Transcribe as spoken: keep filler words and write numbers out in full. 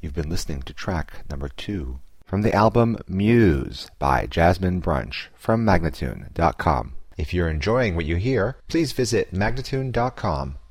You've been listening to track number two from the album Muse by Jasmine Brunch from Magnatune dot com. If you're enjoying what you hear, please visit Magnatune dot com